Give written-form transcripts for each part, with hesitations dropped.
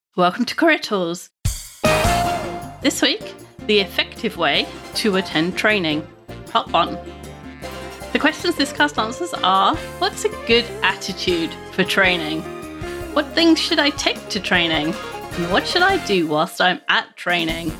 Welcome to Career Tools. This week, the effective way to attend training, part 1. The questions this cast answers are, what's a good attitude for training? What things should I take to training? And what should I do whilst I'm at training?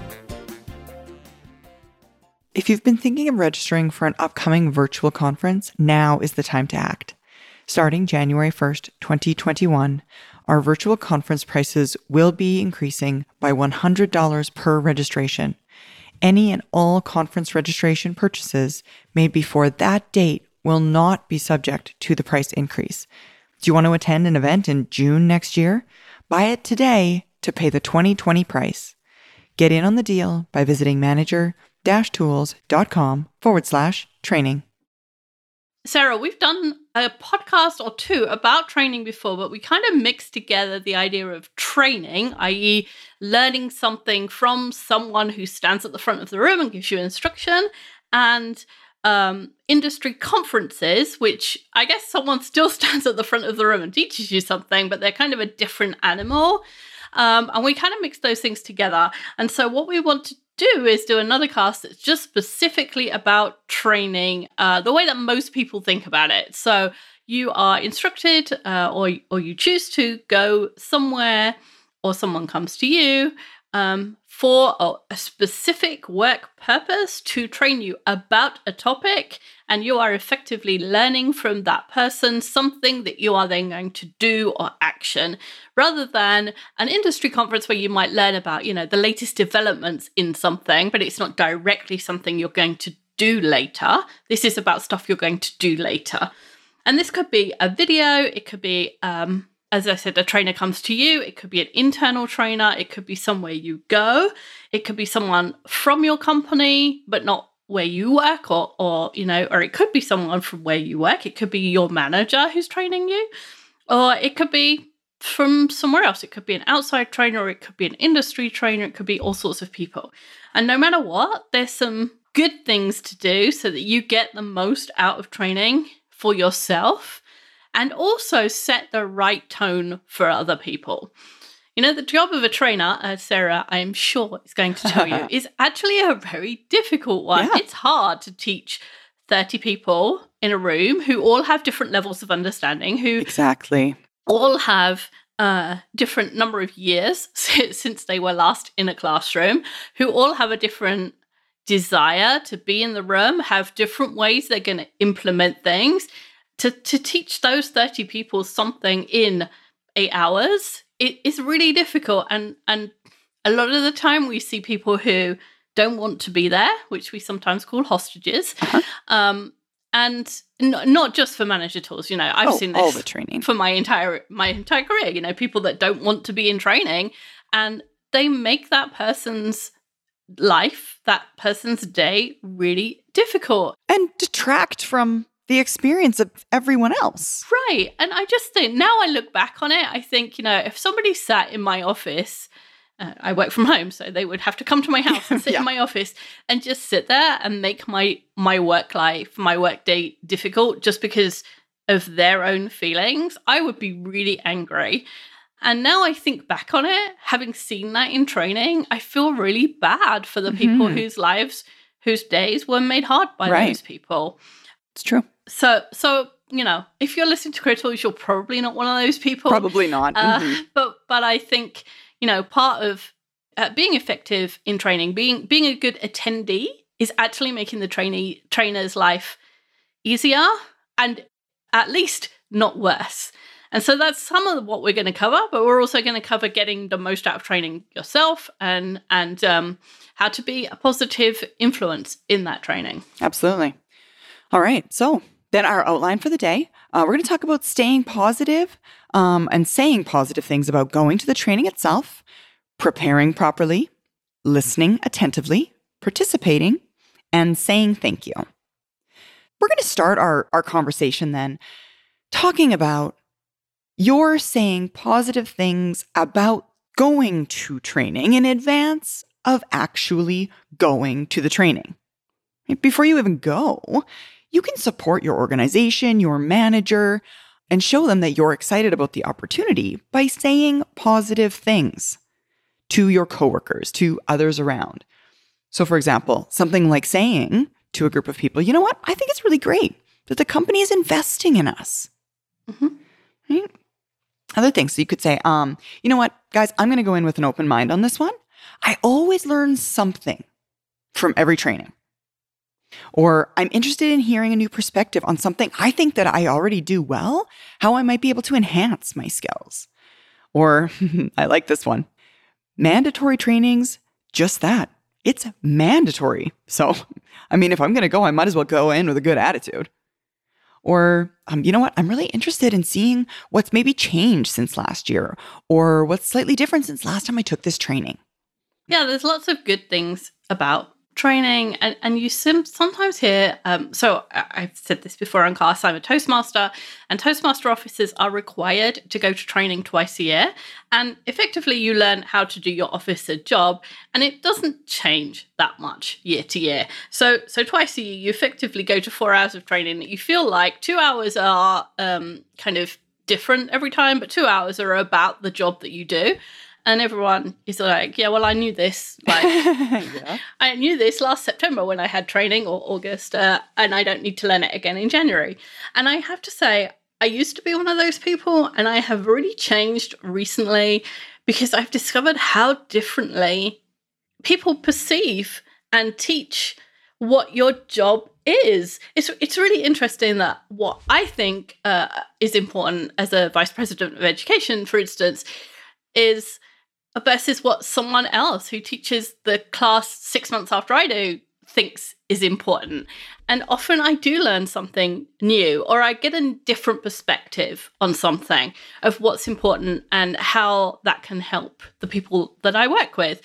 If you've been thinking of registering for an upcoming virtual conference, now is the time to act. Starting January 1st, 2021, our virtual conference prices will be increasing by $100 per registration. Any and all conference registration purchases made before that date will not be subject to the price increase. Do you want to attend an event in June next year? Buy it today to pay the 2020 price. Get in on the deal by visiting manager-tools.com/training. Sarah, we've done a podcast or two about training before, but we kind of mixed together the idea of training, i.e. learning something from someone who stands at the front of the room and gives you instruction, and industry conferences, which I guess someone still stands at the front of the room and teaches you something, but they're kind of a different animal. And we kind of mixed those things together. And so what we want to do is do another cast that's just specifically about training, the way that most people think about it. So you are instructed or you choose to go somewhere, or someone comes to you for a specific work purpose to train you about a topic, and you are effectively learning from that person something that you are then going to do or action, rather than an industry conference where you might learn about, the latest developments in something, but it's not directly something you're going to do later. This is about stuff you're going to do later. And this could be a video, it could be as I said, a trainer comes to you. It could be an internal trainer. It could be somewhere you go. It could be someone from your company, but not where you work, or it could be someone from where you work. It could be your manager who's training you, or it could be from somewhere else. It could be an outside trainer, or it could be an industry trainer. It could be all sorts of people. And no matter what, there's some good things to do so that you get the most out of training for yourself, and also set the right tone for other people. The job of a trainer, as Sarah, I am sure, is going to tell you, is actually a very difficult one. Yeah. It's hard to teach 30 people in a room who all have different levels of understanding, who exactly all have a different number of years since they were last in a classroom, who all have a different desire to be in the room, have different ways they're going to implement things. To teach those 30 people something in 8 hours, it is really difficult. And a lot of the time we see people who don't want to be there, which we sometimes call hostages. Uh-huh. And not just for Manager Tools. I've seen this all the training for my entire career. People that don't want to be in training, and they make that person's life, that person's day really difficult. And detract from the experience of everyone else. Right. And I just think, now I look back on it, I think, if somebody sat in my office, I work from home, so they would have to come to my house and sit in my office and just sit there and make my work life, my work day difficult just because of their own feelings, I would be really angry. And now I think back on it, having seen that in training, I feel really bad for the people whose lives, whose days were made hard by those people. It's true. So if you're listening to Career Tools, you're probably not one of those people. Probably not. But I think, part of being effective in training, being a good attendee, is actually making the trainer's life easier and at least not worse. And so that's some of what we're going to cover, but we're also going to cover getting the most out of training yourself and how to be a positive influence in that training. Absolutely. All right. So then our outline for the day, we're going to talk about staying positive and saying positive things about going to the training itself, preparing properly, listening attentively, participating, and saying thank you. We're going to start our conversation then talking about you're saying positive things about going to training in advance of actually going to the training. Before you even go, you can support your organization, your manager, and show them that you're excited about the opportunity by saying positive things to your coworkers, to others around. So for example, something like saying to a group of people, you know what? I think it's really great that the company is investing in us. Right? Other things. So you could say, you know what, guys, I'm going to go in with an open mind on this one. I always learn something from every training. Or I'm interested in hearing a new perspective on something I think that I already do well, how I might be able to enhance my skills. Or I like this one. Mandatory trainings, just that. It's mandatory. So, I mean, if I'm going to go, I might as well go in with a good attitude. Or, you know what? I'm really interested in seeing what's maybe changed since last year or what's slightly different since last time I took this training. Yeah, there's lots of good things about training, and you sometimes hear, so I've said this before on class, I'm a Toastmaster, and Toastmaster officers are required to go to training twice a year, and effectively you learn how to do your officer job, and it doesn't change that much year to year. So twice a year you effectively go to 4 hours of training that you feel like 2 hours are kind of different every time, but 2 hours are about the job that you do. And everyone is like, yeah, well, I knew this. Like, Yeah. I knew this last September when I had training, or August, and I don't need to learn it again in January. And I have to say, I used to be one of those people, and I have really changed recently because I've discovered how differently people perceive and teach what your job is. It's really interesting that what I think is important as a vice president of education, for instance, is versus what someone else who teaches the class 6 months after I do thinks is important. And often I do learn something new, or I get a different perspective on something of what's important and how that can help the people that I work with.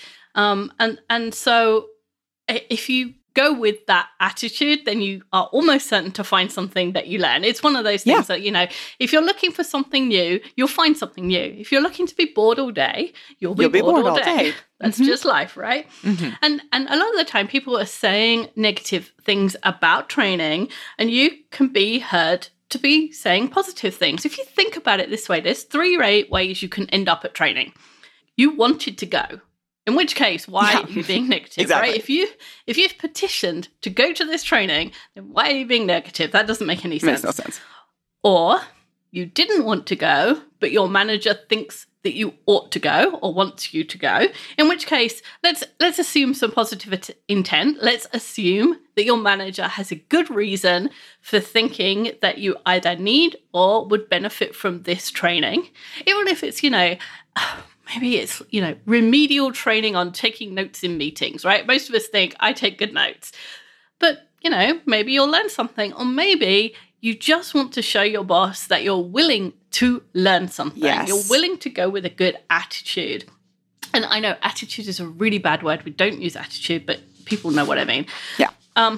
And so if you go with that attitude, then you are almost certain to find something that you learn. It's one of those things that, you know, if you're looking for something new, you'll find something new. If you're looking to be bored all day, you'll be bored all day. That's just life, right? And a lot of the time people are saying negative things about training, and you can be heard to be saying positive things. If you think about it this way, there's 3 ways you can end up at training. You wanted to go. In which case, why are you being negative, exactly. right? If you've petitioned to go to this training, then why are you being negative? That doesn't make any sense. Makes no sense. Or you didn't want to go, but your manager thinks that you ought to go or wants you to go. In which case, let's assume some positive intent. Let's assume that your manager has a good reason for thinking that you either need or would benefit from this training. Even if it's, you know, maybe it's, you know, remedial training on taking notes in meetings, right? Most of us think, I take good notes. But, you know, maybe you'll learn something, or maybe you just want to show your boss that you're willing to learn something. Yes. You're willing to go with a good attitude. And I know attitude is a really bad word. We don't use attitude, but people know what I mean. Yeah.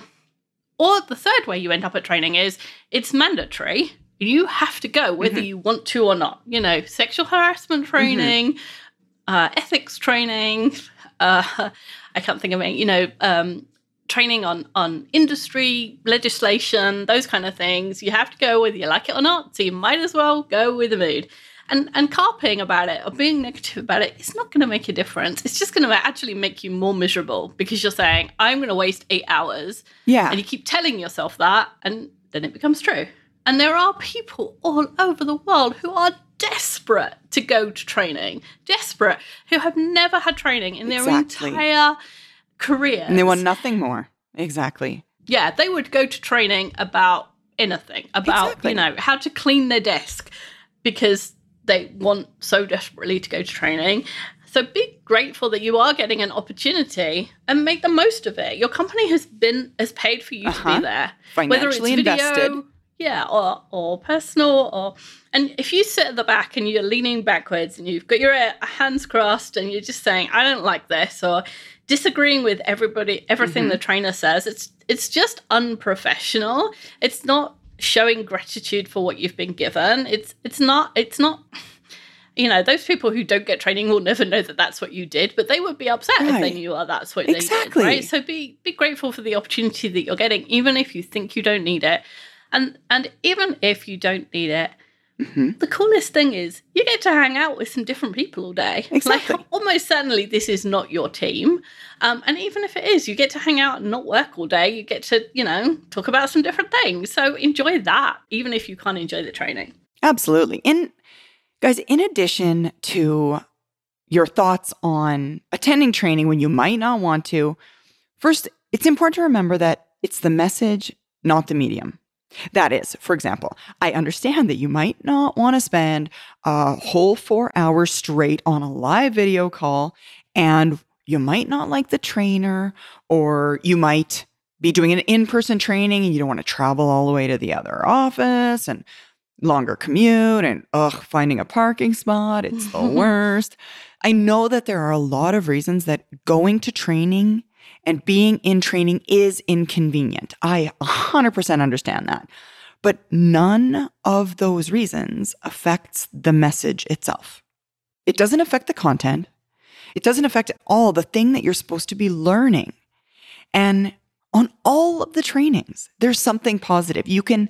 Or the third way you end up at training is it's mandatory. You have to go whether you want to or not. You know, sexual harassment training, ethics training. I can't think of any, you know, training on industry, legislation, those kind of things. You have to go whether you like it or not. So you might as well go with the mood. And carping about it or being negative about it, it's not going to make a difference. It's just going to actually make you more miserable because you're saying, I'm going to waste 8 hours. Yeah. And you keep telling yourself that, and then it becomes true. And there are people all over the world who are desperate to go to training, desperate, who have never had training in their entire career. And they want nothing more. Exactly. Yeah, they would go to training about anything, about, you know, how to clean their desk because they want so desperately to go to training. So be grateful that you are getting an opportunity and make the most of it. Your company has paid for you to be there. Financially invested. Yeah, or personal, and if you sit at the back and you're leaning backwards and you've got your hands crossed and you're just saying, I don't like this, or disagreeing with everything the trainer says, it's just unprofessional. It's not showing gratitude for what you've been given. It's not, you know, those people who don't get training will never know that that's what you did, but they would be upset if they knew that's what they did, right? So be grateful for the opportunity that you're getting, even if you think you don't need it. And even if you don't need it, Mhm. The coolest thing is you get to hang out with some different people all day. Exactly. Like, almost certainly this is not your team. And even if it is, you get to hang out and not work all day. You get to, talk about some different things. So enjoy that, even if you can't enjoy the training. Absolutely. And guys, in addition to your thoughts on attending training when you might not want to, first, it's important to remember that it's the message, not the medium. That is, for example, I understand that you might not want to spend a whole 4 hours straight on a live video call, and you might not like the trainer, or you might be doing an in-person training and you don't want to travel all the way to the other office and longer commute and finding a parking spot. It's the worst. I know that there are a lot of reasons that going to training and being in training is inconvenient. I 100% understand that. But none of those reasons affects the message itself. It doesn't affect the content. It doesn't affect all the thing that you're supposed to be learning. And on all of the trainings, there's something positive. You can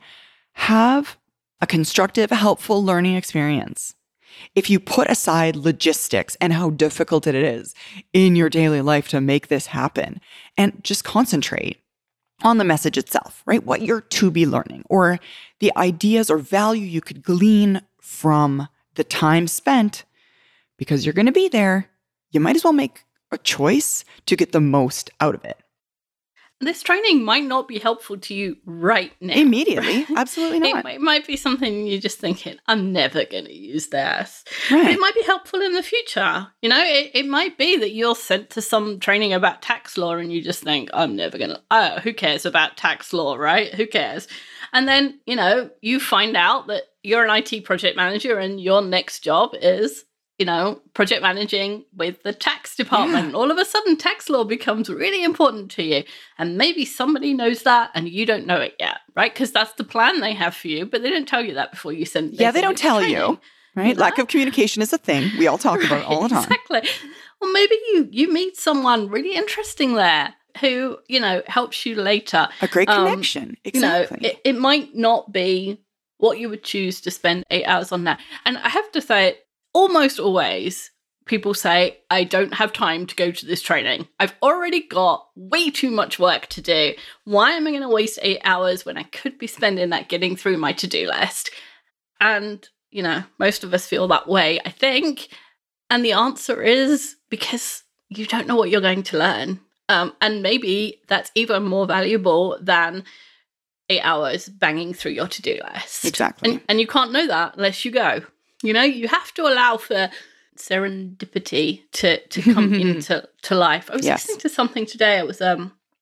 have a constructive, helpful learning experience if you put aside logistics and how difficult it is in your daily life to make this happen and just concentrate on the message itself, right? What you're to be learning, or the ideas or value you could glean from the time spent, because you're going to be there. You might as well make a choice to get the most out of it. This training might not be helpful to you right now. Immediately. Absolutely not. It might be something you're just thinking, I'm never going to use this. Right. But it might be helpful in the future. It might be that you're sent to some training about tax law and you just think, I'm never going to, who cares about tax law, right? Who cares? And then, you find out that you're an IT project manager and your next job is project managing with the tax department. Yeah. All of a sudden, tax law becomes really important to you. And maybe somebody knows that and you don't know it yet, right? Because that's the plan they have for you, but they don't tell you that before you send. Yeah, they don't tell you, right? Lack of communication is a thing we all talk about all the time. Exactly. Well, maybe you meet someone really interesting there who, helps you later. A great connection. Exactly. It might not be what you would choose to spend 8 hours on now. And I have to say, almost always, people say, I don't have time to go to this training. I've already got way too much work to do. Why am I going to waste 8 hours when I could be spending that getting through my to-do list? And, most of us feel that way, I think. And the answer is because you don't know what you're going to learn. And maybe that's even more valuable than 8 hours banging through your to-do list. Exactly. And you can't know that unless you go. You have to allow for serendipity to come into life. I was listening to something today. It was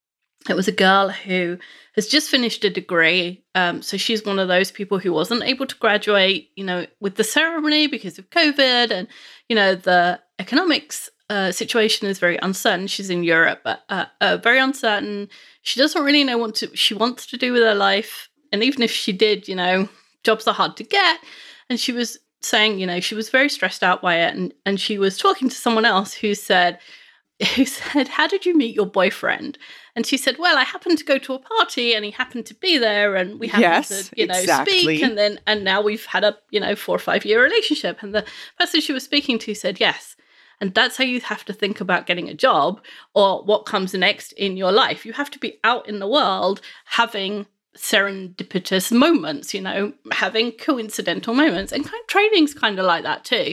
a girl who has just finished a degree. So she's one of those people who wasn't able to graduate, with the ceremony because of COVID, and the economics situation is very uncertain. She's in Europe, but very uncertain. She doesn't really know what she wants to do with her life, and even if she did, jobs are hard to get. And she was saying, she was very stressed out by it. And she was talking to someone else who said, how did you meet your boyfriend? And she said, well, I happened to go to a party and he happened to be there and we happened to, exactly. speak. And now we've had a, 4 or 5 year relationship. And the person she was speaking to said, yes. And that's how you have to think about getting a job or what comes next in your life. You have to be out in the world having serendipitous moments, having coincidental moments, and training's kind of like that too.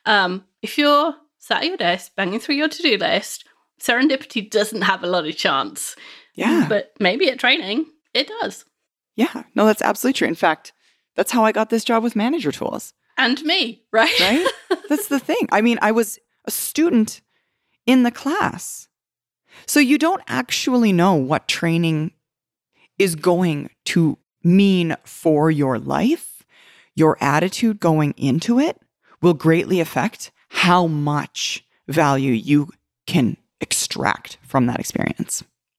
If you're sat at your desk banging through your to-do list, serendipity doesn't have a lot of chance. Yeah. But maybe at training, it does. Yeah. No, that's absolutely true. In fact, that's how I got this job with Manager Tools. And me, right? Right? That's the thing. I mean, I was a student in the class. So you don't actually know what training is going to mean for your life. Your attitude going into it will greatly affect how much value you can extract from that experience.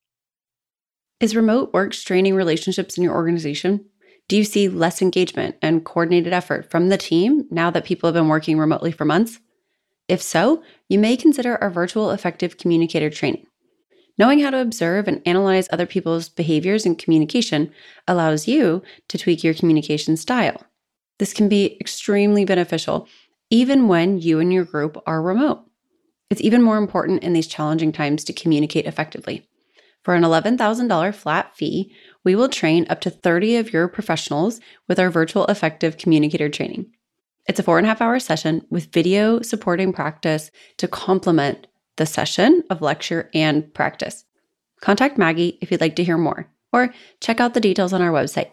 Is remote work straining relationships in your organization? Do you see less engagement and coordinated effort from the team now that people have been working remotely for months? If so, you may consider our virtual effective communicator training. Knowing how to observe and analyze other people's behaviors and communication allows you to tweak your communication style. This can be extremely beneficial, even when you and your group are remote. It's even more important in these challenging times to communicate effectively. For an $11,000 flat fee, we will train up to 30 of your professionals with our virtual effective communicator training. It's a 4.5-hour session with video supporting practice to complement the session of lecture and practice. Contact Maggie if you'd like to hear more, or check out the details on our website.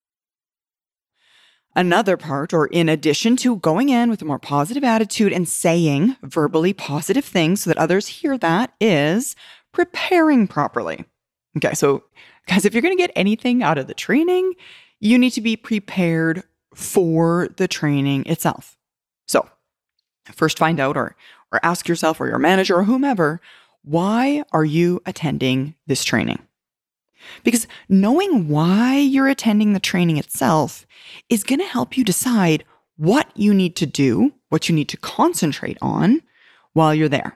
Another part, or in addition to going in with a more positive attitude and saying verbally positive things so that others hear that, is preparing properly. Okay, so guys, if you're going to get anything out of the training, you need to be prepared for the training itself. So first find out or ask yourself or your manager or whomever, why are you attending this training? Because knowing why you're attending the training itself is going to help you decide what you need to do, what you need to concentrate on while you're there.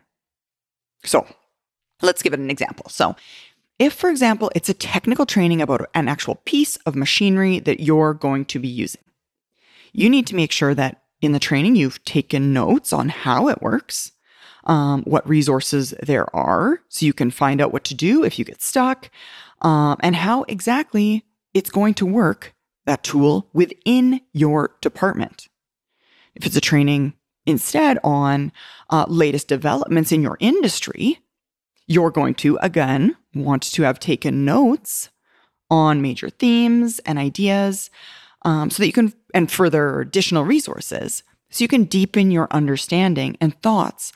So let's give it an example. So if, for example, it's a technical training about an actual piece of machinery that you're going to be using, you need to make sure that in the training you've taken notes on how it works, what resources there are, so you can find out what to do if you get stuck, and how exactly it's going to work, that tool, within your department. If it's a training instead on latest developments in your industry, you're going to, again, want to have taken notes on major themes and ideas so that you can, and further additional resources, so you can deepen your understanding and thoughts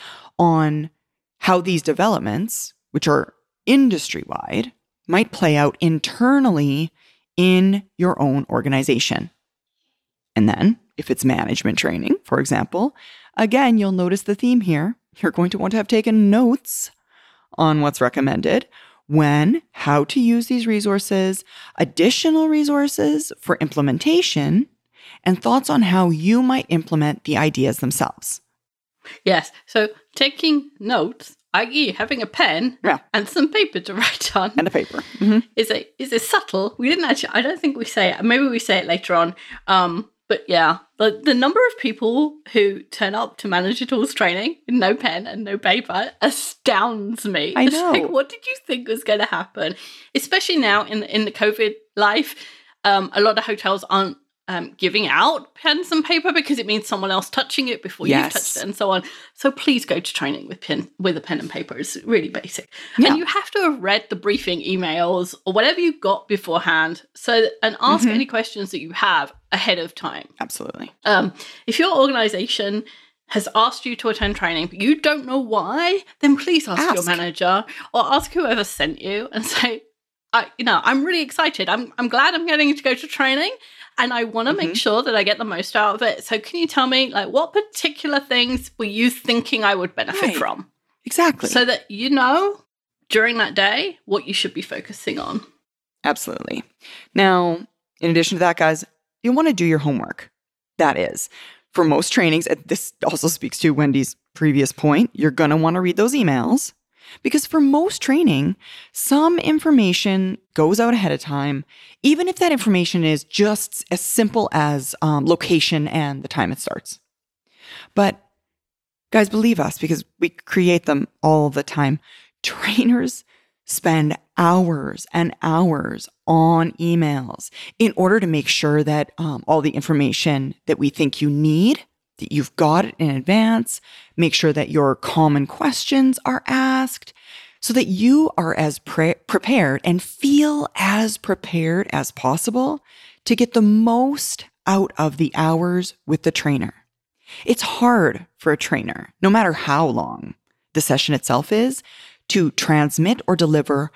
on how these developments, which are industry-wide, might play out internally in your own organization. And then, if it's management training, for example, again, you'll notice the theme here. You're going to want to have taken notes on what's recommended, when, how to use these resources, additional resources for implementation, and thoughts on how you might implement the ideas themselves. Yes. So taking notes, i.e. having a pen and some paper to write on. And a paper. Is a subtle. We didn't actually, I don't think we say it. Maybe we say it later on. But yeah, the number of people who turn up to Manager Tools training with no pen and no paper astounds me. I know. It's like, what did you think was going to happen? Especially now in the COVID life, a lot of hotels aren't giving out pens and paper because it means someone else touching it before you've touched it and so on. So please go to training with a pen and paper. It's really basic. Yeah. And you have to have read the briefing emails or whatever you got beforehand and ask any questions that you have ahead of time. Absolutely. If your organization has asked you to attend training, but you don't know why, then please ask your manager or ask whoever sent you and say, I'm really excited. I'm glad I'm getting to go to training. And I want to make sure that I get the most out of it. So can you tell me, what particular things were you thinking I would benefit from? Exactly. So that you know during that day what you should be focusing on. Absolutely. Now, in addition to that, guys, you'll want to do your homework. That is, for most trainings, this also speaks to Wendy's previous point, you're going to want to read those emails. Because for most training, some information goes out ahead of time, even if that information is just as simple as location and the time it starts. But guys, believe us, because we create them all the time. Trainers spend hours and hours on emails in order to make sure that all the information that we think you need, that you've got it in advance, make sure that your common questions are asked so that you are as prepared and feel as prepared as possible to get the most out of the hours with the trainer. It's hard for a trainer, no matter how long the session itself is, to transmit or deliver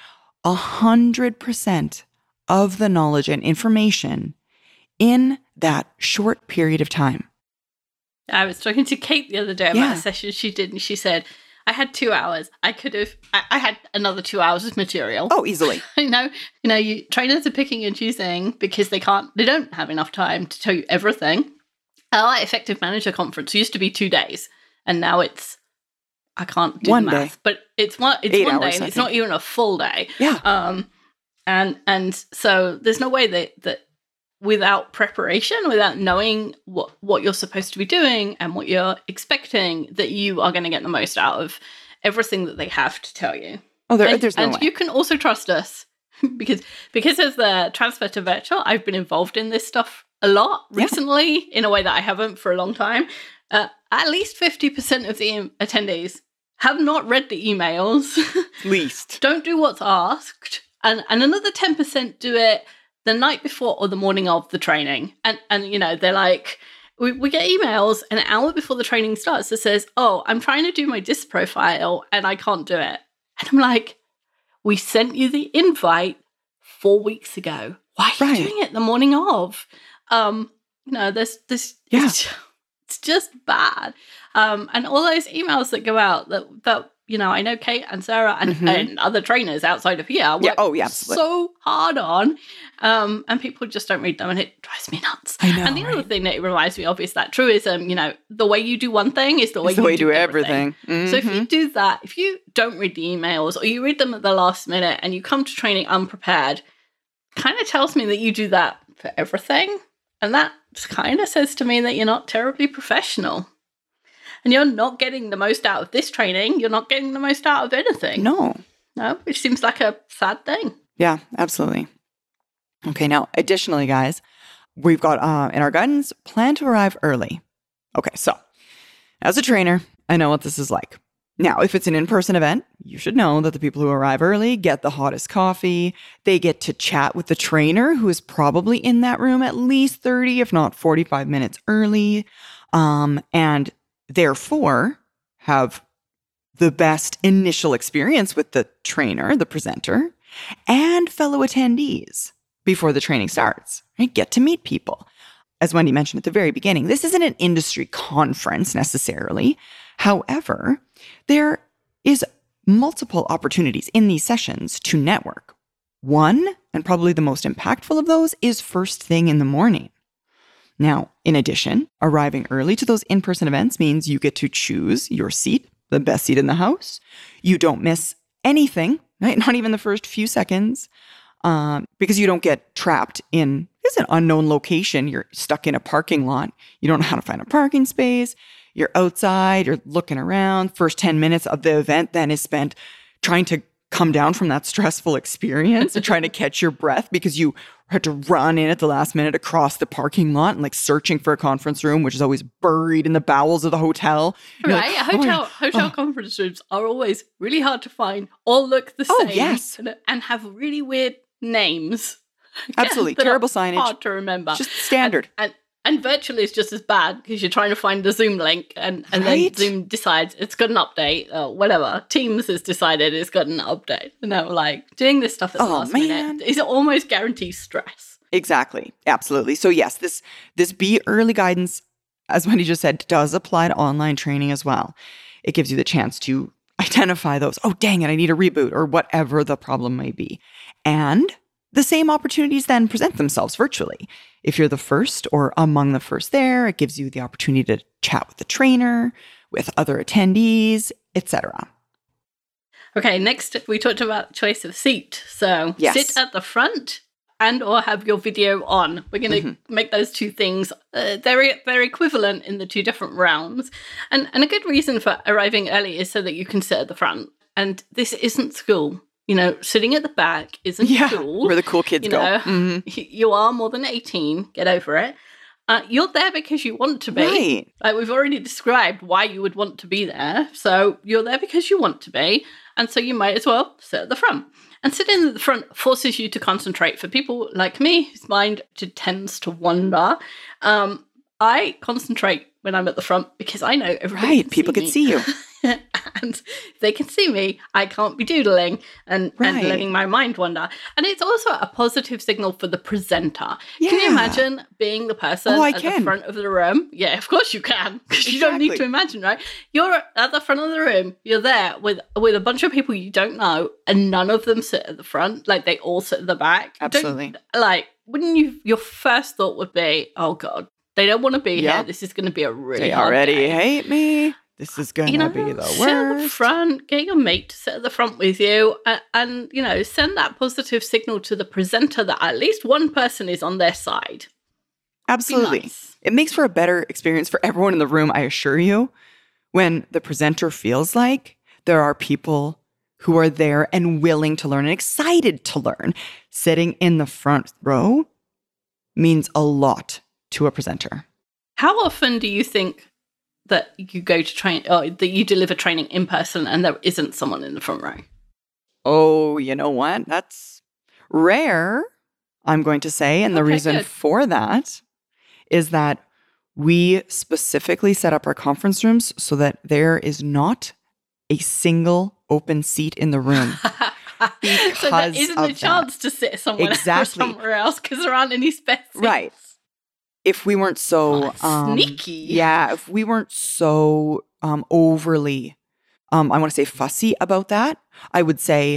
100% of the knowledge and information in that short period of time. I was talking to Kate the other day about a session she did, and she said, I had 2 hours. I had another 2 hours of material. Oh, easily. Trainers are picking and choosing because they don't have enough time to tell you everything. Our Effective Manager Conference used to be 2 days, and now it's, I can't do one the math, day. But it's one hours, day, and it's not even a full day. Yeah. And so there's no way that without preparation, without knowing what you're supposed to be doing and what you're expecting, that you are going to get the most out of everything that they have to tell you. Oh, there's no way. You can also trust us because as the transfer to virtual, I've been involved in this stuff a lot recently in a way that I haven't for a long time. At least 50% of the attendees have not read the emails. Least. Don't do what's asked. And another 10% do it the night before or the morning of the training. And they're like, we get emails an hour before the training starts that says, oh, I'm trying to do my DISC profile and I can't do it. And I'm like, we sent you the invite 4 weeks ago. Why are you doing it the morning of? This it's just bad. And all those emails that go out that I know Kate and Sarah and other trainers outside of here work so hard on, and people just don't read them, and it drives me nuts. I know. And the other thing that it reminds me of is that truism, the way you do one thing is the way you do everything. Mm-hmm. So if you do that, if you don't read the emails or you read them at the last minute and you come to training unprepared, kind of tells me that you do that for everything. And that kind of says to me that you're not terribly professional. And you're not getting the most out of this training. You're not getting the most out of anything. No, which seems like a sad thing. Yeah, absolutely. Okay, now, additionally, guys, we've got in our guidance, plan to arrive early. Okay, so as a trainer, I know what this is like. Now, if it's an in-person event, you should know that the people who arrive early get the hottest coffee. They get to chat with the trainer, who is probably in that room at least 30, if not 45 minutes early. And therefore have the best initial experience with the trainer, the presenter, and fellow attendees before the training starts, right? Get to meet people. As Wendy mentioned at the very beginning, this isn't an industry conference necessarily. However, there is multiple opportunities in these sessions to network. One, and probably the most impactful of those, is first thing in the morning. Now, in addition, arriving early to those in-person events means you get to choose your seat, the best seat in the house. You don't miss anything, right? Not even the first few seconds, because you don't get trapped in an unknown location. You're stuck in a parking lot. You don't know how to find a parking space. You're outside. You're looking around. First 10 minutes of the event then is spent trying to come down from that stressful experience and trying to catch your breath because you had to run in at the last minute across the parking lot and searching for a conference room, which is always buried in the bowels of the hotel. Right. Hotel conference rooms are always really hard to find, all look the same. Oh, yes. And have really weird names. Absolutely. Terrible signage. Hard to remember. Just standard. And virtually is just as bad because you're trying to find the Zoom link and then Zoom decides it's got an update or whatever. Teams has decided it's got an update. Doing this stuff at the last minute is almost guaranteed stress. Exactly. Absolutely. So yes, this be early guidance, as Wendy just said, does apply to online training as well. It gives you the chance to identify those, oh, dang it, I need a reboot or whatever the problem may be. And the same opportunities then present themselves virtually. If you're the first or among the first there, it gives you the opportunity to chat with the trainer, with other attendees, etc. Okay, next we talked about choice of seat. So sit at the front and or have your video on. We're going to make those two things, they're equivalent in the two different rounds. And a good reason for arriving early is so that you can sit at the front. And this isn't school. Sitting at the back isn't cool. Where the cool kids go. You are more than 18. Get over it. You're there because you want to be. Right. We've already described why you would want to be there. So you're there because you want to be. And so you might as well sit at the front. And sitting at the front forces you to concentrate. For people like me, whose mind tends to wander, I concentrate when I'm at the front because I know everybody people can see you. And if they can see me, I can't be doodling and letting my mind wander. And it's also a positive signal for the presenter. Yeah. Can you imagine being the person at the front of the room? Yeah, of course you can, because you don't need to imagine, right? You're at the front of the room. You're there with a bunch of people you don't know, and none of them sit at the front. They all sit at the back. Absolutely. Wouldn't you? Your first thought would be, "Oh God, they don't want to be here. This is going to be a really hard day. They already hate me. This is going to be the worst." Sit at the front, get your mate to sit at the front with you, and send that positive signal to the presenter that at least one person is on their side. Absolutely. Nice. It makes for a better experience for everyone in the room, I assure you, when the presenter feels like there are people who are there and willing to learn and excited to learn. Sitting in the front row means a lot to a presenter. How often do you think that you go to train, or that you deliver training in person and there isn't someone in the front row? Oh, you know what? That's rare, I'm going to say. And the reason for that is that we specifically set up our conference rooms so that there is not a single open seat in the room. So there isn't a chance to sit somewhere else because there aren't any spare seats. Right. If we weren't so sneaky. Yeah, if we weren't so overly I want to say fussy about that, I would say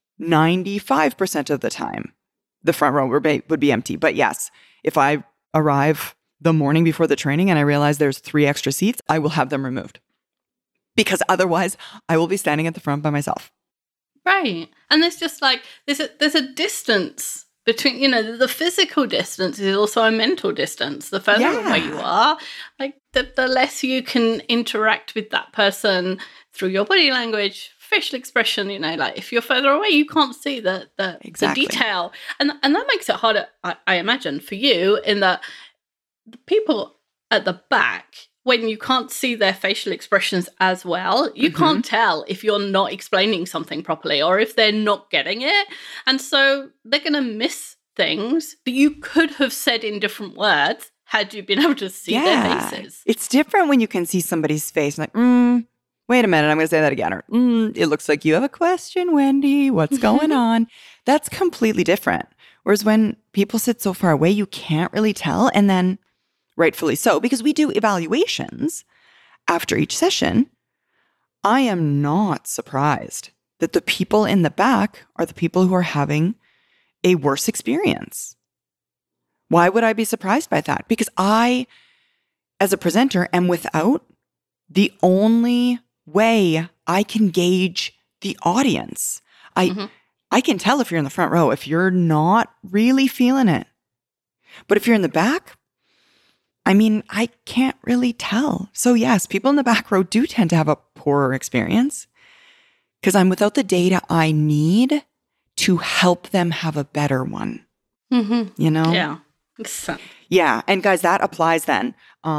95% of the time the front row would be empty. But yes, if I arrive the morning before the training and I realize there's 3 extra seats, I will have them removed. Because otherwise I will be standing at the front by myself. Right. And there's just like, there's a distance between, you know, the physical distance is also a mental distance. The further away you are, like the less you can interact with that person through your body language, facial expression, you know, like if you're further away, you can't see the detail. And that makes it harder, I imagine, for you, in that the people at the back, when you can't see their facial expressions as well, you can't tell if you're not explaining something properly or if they're not getting it. And so they're going to miss things that you could have said in different words had you been able to see their faces. It's different when you can see somebody's face and like, wait a minute, I'm going to say that again. Or, it looks like you have a question, Wendy. What's going on? That's completely different. Whereas when people sit so far away, you can't really tell. And then rightfully so, because we do evaluations after each session. I am not surprised that the people in the back are the people who are having a worse experience. Why would I be surprised by that? Because I, as a presenter, am without the only way I can gauge the audience. I can tell if you're in the front row, if you're not really feeling it. But if you're in the back, I mean, I can't really tell. So yes, people in the back row do tend to have a poorer experience because I'm without the data I need to help them have a better one. You know? Yeah. Yeah. And guys, that applies then.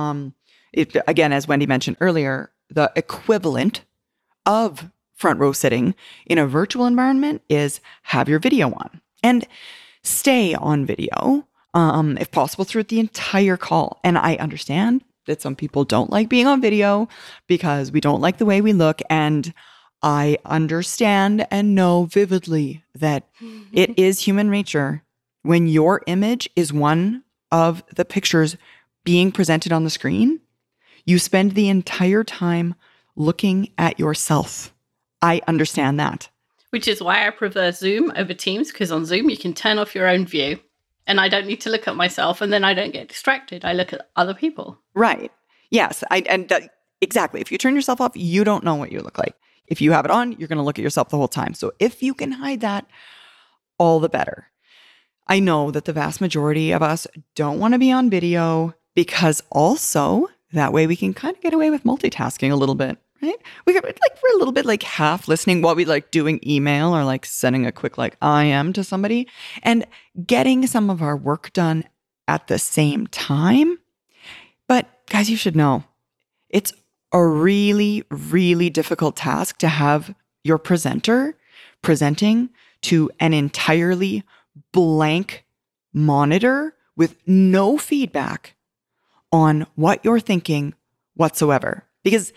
Again, as Wendy mentioned earlier, the equivalent of front row sitting in a virtual environment is have your video on and stay on video. If possible, throughout the entire call. And I understand that some people don't like being on video because we don't like the way we look. And I understand and know vividly that it is human nature when your image is one of the pictures being presented on the screen, you spend the entire time looking at yourself. I understand that. Which is why I prefer Zoom over Teams, because on Zoom you can turn off your own view. And I don't need to look at myself, and then I don't get distracted. I look at other people. Right. Yes. Exactly. If you turn yourself off, you don't know what you look like. If you have it on, you're going to look at yourself the whole time. So if you can hide that, all the better. I know that the vast majority of us don't want to be on video because also that way we can kind of get away with multitasking a little bit. Right? We're a little bit like half listening while we like doing email or like sending a quick like IM to somebody and getting some of our work done at the same time. But guys, you should know it's a really, really difficult task to have your presenter presenting to an entirely blank monitor with no feedback on what you're thinking whatsoever. Because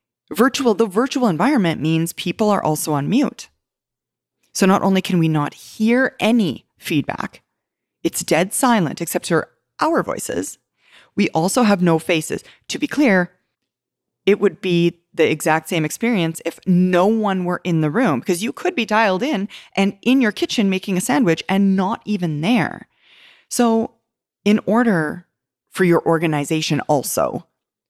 the virtual environment means people are also on mute. So not only can we not hear any feedback, it's dead silent except for our voices. We also have no faces. To be clear, it would be the exact same experience if no one were in the room, because you could be dialed in and in your kitchen making a sandwich and not even there. So in order for your organization also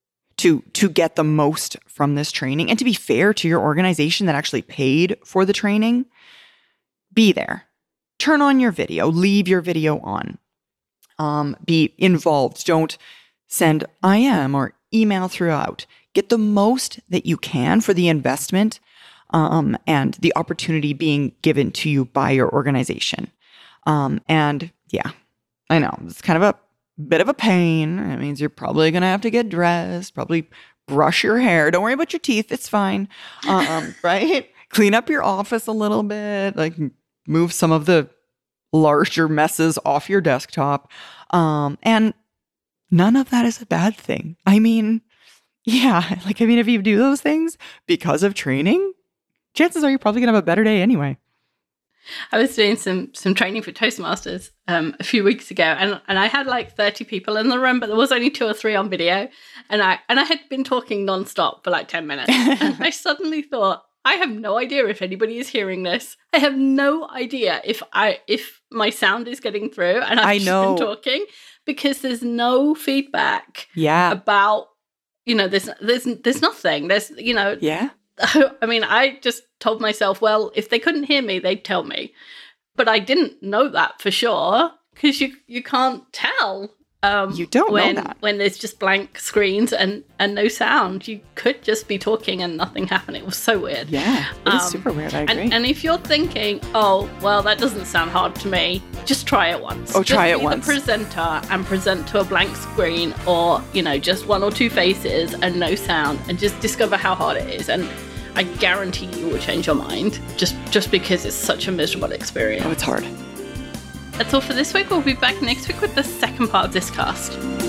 to get the most from this training and to be fair to your organization that actually paid for the training, be there. Turn on your video, leave your video on. Be involved. Don't send IM or email throughout. Get the most that you can for the investment and the opportunity being given to you by your organization. And yeah, I know it's kind of a bit of a pain. It means you're probably going to have to get dressed, probably brush your hair. Don't worry about your teeth. It's fine. Right? Clean up your office a little bit, like move some of the larger messes off your desktop. And none of that is a bad thing. I mean, yeah, like, I mean, if you do those things because of training, chances are you're probably going to have a better day anyway. I was doing some training for Toastmasters a few weeks ago, and I had like 30 people in the room, but there was only 2 or 3 on video, and I had been talking nonstop for like 10 minutes, and I suddenly thought, I have no idea if anybody is hearing this. I have no idea if my sound is getting through, and I've just been talking, because there's no feedback. Yeah. About, there's nothing. There's, Yeah. I mean, I just told myself, well, if they couldn't hear me, they'd tell me. But I didn't know that for sure, because you can't tell. You don't know that. When there's just blank screens and no sound. You could just be talking and nothing happening. It was so weird. Yeah, it's super weird. I agree. And if you're thinking, oh, well, that doesn't sound hard to me, just try it once. Try it once. Just be the presenter and present to a blank screen, or, just 1 or 2 faces and no sound, and just discover how hard it is. And I guarantee you will change your mind, just because it's such a miserable experience. Oh, it's hard. That's all for this week. We'll be back next week with the second part of this cast.